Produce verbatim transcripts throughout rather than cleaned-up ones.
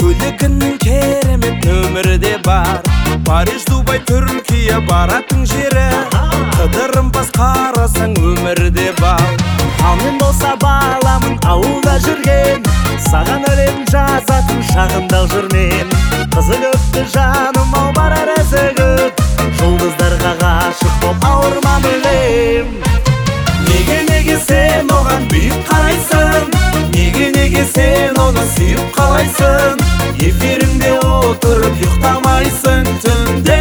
көлігінің керемет нөмірі де бар. Париж, Дубай, Түркия баратын жері. Қыдырынбас қарасаң өмірі де бар. Ал мен болса баламын ауылда жүрген, саған өлең жазатын шағында жүрмен. Қызы көпті жаным ау барар әзігіп, жұлдыздарға ғашық боп ауырман өлем. Неге неге сен оған бүйіп қарайсың? Неге неге сен оны сүйіп қалайсың? Эфиріңде отырып ұйықтамайсың түнде.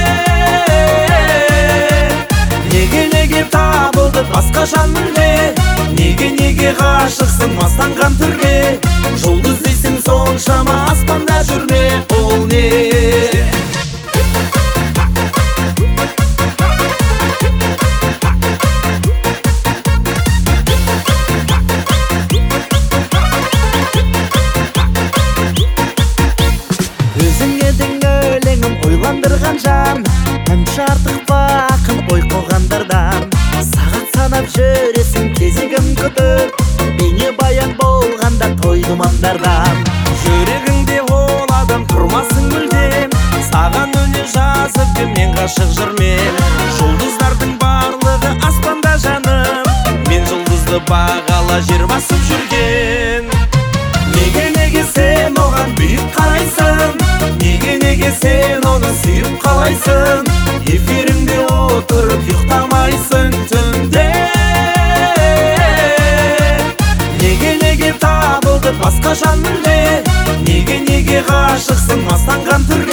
Неге неге табылды басқа жан мүлде? Неге неге ғашықсың мастанған түрге? Жұлдыз дейсің соншама аспанда жүрме, ол не? Өзің едің өлеңім ойландырған жан, әнші артық бақын ой қоғандардан. Сағат санап жүресің кезегім күтіп, бейне баян болғанда той думандардан. Жүрегіңде ол адам тұрмасын мүлдем, саған өле жазып кем мен ғашық жүрмен. Жұлдыздардың барлығы аспанда жаным, мен жұлдызды бағала жер басып жүрген. Неге неге сен оған бүйіп қарайсың? Неге неге сен оны сүйіп қалайсың? Эфиріңде отырып ұйықтамайсың түнде. Неге неге табылды басқа жан мүлде? Неге неге ғашықсың мастанған түрге?